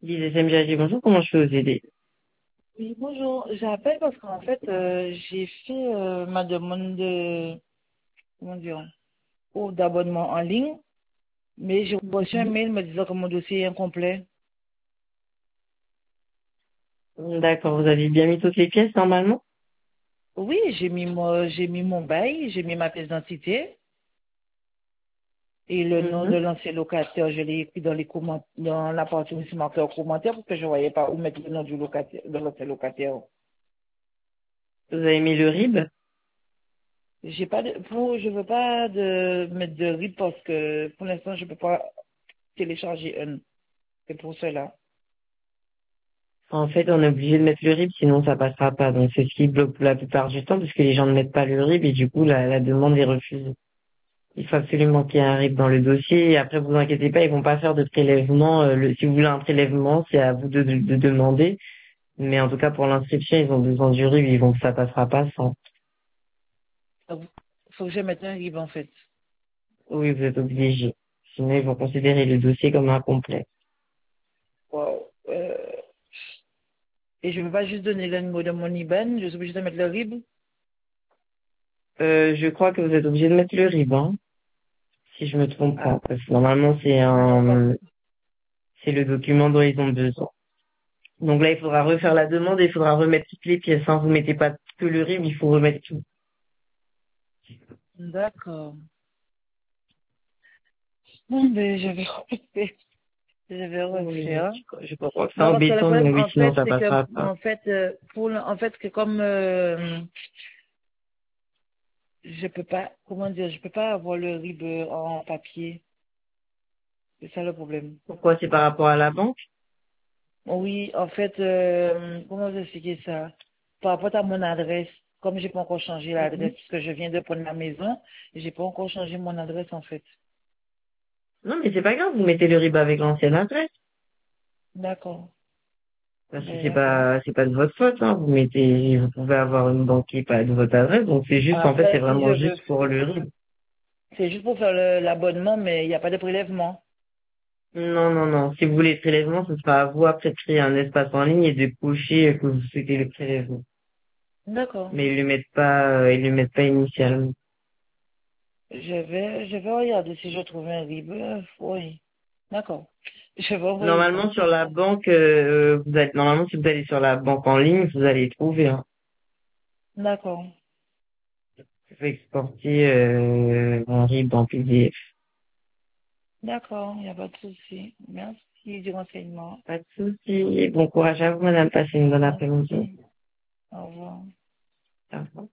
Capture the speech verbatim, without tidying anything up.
Guise S M G, bonjour, comment je peux vous aider? Oui, bonjour. J'appelle parce qu'en fait, euh, j'ai fait euh, ma demande de, comment dire, oh, d'abonnement en ligne, mais j'ai reçu un Mhm. mail me disant que mon dossier est incomplet. D'accord, vous avez bien mis toutes les pièces normalement? Oui, j'ai mis mon, j'ai mis mon bail, j'ai mis ma pièce d'identité et le nom de Mhm. l'ancien locataire, je l'ai écrit dans les commentaires, dans la partie où c'est marqué en commentaire parce que je voyais pas où mettre le nom du locataire, de l'ancien locataire. Vous avez mis le R I B? J'ai pas de, pour, je veux pas de mettre de R I P parce que pour l'instant, je peux pas télécharger un. C'est pour cela. En fait, on est obligé de mettre le R I B, sinon ça passera pas. Donc c'est ce qui bloque la plupart du temps, parce que les gens ne mettent pas le R I B et du coup la, la demande est refusée. Il faut absolument qu'il y ait un R I B dans le dossier et après vous inquiétez pas, ils vont pas faire de prélèvement. Euh, le- si vous voulez un prélèvement, c'est à vous de, de, de demander. Mais en tout cas pour l'inscription, ils ont besoin du R I B, ils vont ça passera pas sans. Il faut que je mette un R I B en fait. Oui, vous êtes obligé. Sinon ils vont considérer le dossier comme incomplet. Wow. Euh, et je ne peux pas juste donner le numéro de mon I B A N, je suis obligée de mettre le R I B. Euh, je crois que vous êtes obligé de mettre le R I B, hein, si je me trompe Ah, pas, parce que normalement c'est non, pas. un, c'est le document dont ils ont besoin. Donc là, il faudra refaire la demande et il faudra remettre toutes les pièces. Hein. Vous mettez pas que le R I B, il faut remettre tout. D'accord. Bon, ben, je vais refaire. Je vais Oui, refaire. je, je crois que c'est Non, parce que le embêtant, mais problème, oui, en sinon fait, ça c'est que, passera pas. en fait, euh, pour le- en fait, que comme euh, je peux pas, comment dire, je peux pas avoir le R I B en papier. C'est ça le problème. Pourquoi? C'est par rapport à la banque? Oui, en fait, euh, comment vous expliquer ça? Par rapport à mon adresse, comme j'ai pas encore changé l'adresse, Mhm. parce que je viens de prendre ma maison, j'ai pas encore changé mon adresse en fait. Non, mais c'est pas grave, vous mettez le R I B avec l'ancienne adresse. D'accord. Parce que Ben, c'est d'accord. pas, c'est pas de votre faute, hein. Vous mettez, vous pouvez avoir une banque qui est pas de votre adresse, donc c'est juste, en fait, c'est Après, si je vraiment veux, juste pour le R I B. c'est juste pour faire le- l'abonnement, mais il n'y a pas de prélèvement. Non, non, non. Si vous voulez le prélèvement, ce sera à vous après de créer un espace en ligne et de cocher que vous souhaitez le prélèvement. D'accord. Mais ils le mettent pas, euh, ils le mettent pas initialement. Je vais, je vais regarder si je trouve un R I B. Euh, Oui. D'accord. Je vais envoyer ça. Normalement, sur la banque, euh, vous allez, normalement, si vous allez sur la banque en ligne, vous allez trouver, hein. D'accord. Vous pouvez exporter, euh, un R I B en P D F. D'accord, il n'y a pas de souci. Merci du renseignement. Pas de souci. Bon courage à vous, madame. Passez une bonne après-midi. Merci. Au revoir. Au revoir.